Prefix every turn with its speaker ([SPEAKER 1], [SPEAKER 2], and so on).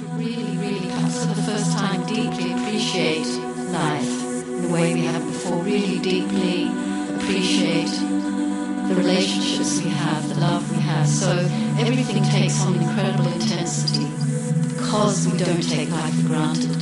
[SPEAKER 1] really, really come for the first time deeply appreciate life in the way we haven't before, really deeply appreciate the relationships we have, the love we have. So everything takes on incredible intensity because we don't take life for granted.